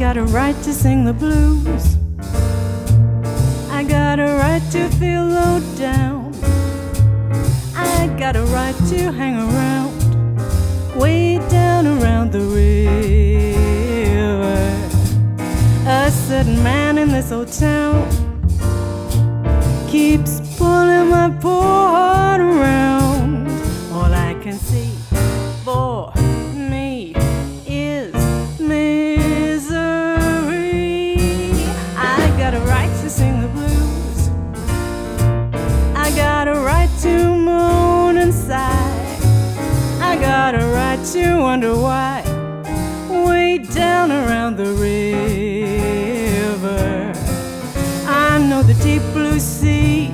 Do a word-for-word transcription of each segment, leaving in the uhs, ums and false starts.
got a right to sing the blues. I got a right to feel low down. I got a right to hang around, way down around the river. A certain man in this old town keeps pulling my poor heart around. All I can see for me is misery. I got a right to sing the blues. I got a right to moan and sigh. I got a right to wonder why, way down around the river. I know the deep blue sea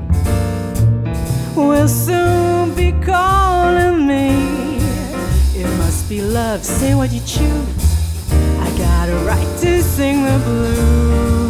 will soon be calling me. It must be love, say what you choose. I got a right to sing the blues.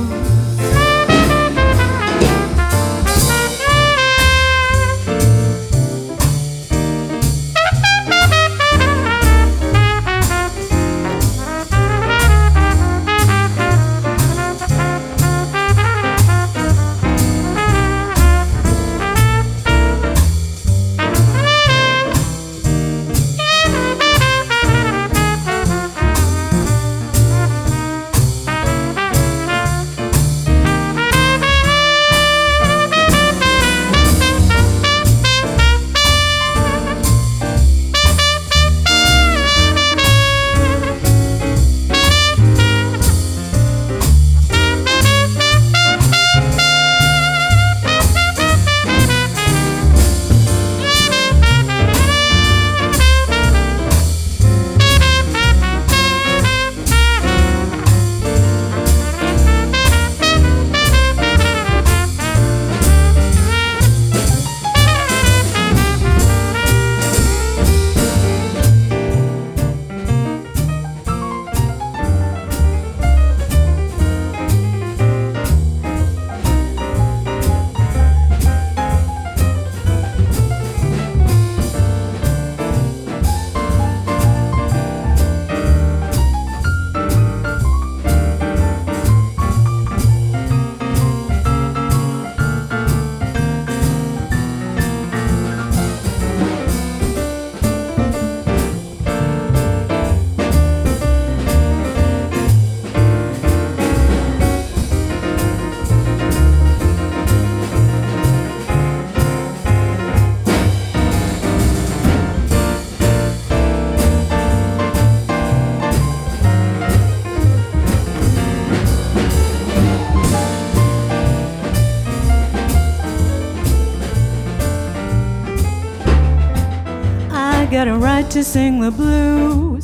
I got a right to sing the blues.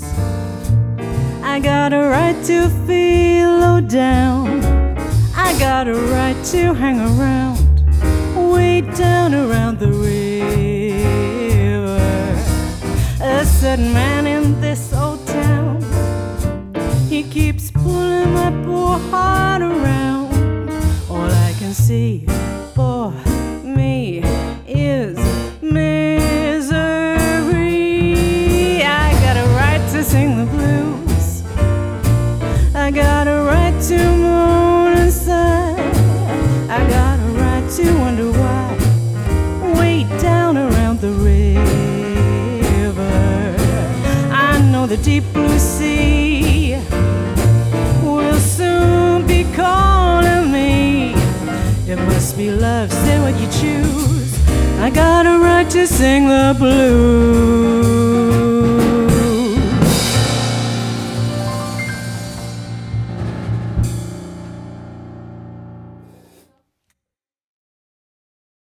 I got a right to feel low down. I got a right to hang around, way down around the river. A certain man in this old town, he keeps pulling my poor heart around. All I can see for me is misery. I got a right to sing the blues. I got a right to moan and sigh. I got a right to wonder why, way down around the river. I know the deep blue sea will soon be calling me. It must be love, say what you choose. I got a right to sing the blues.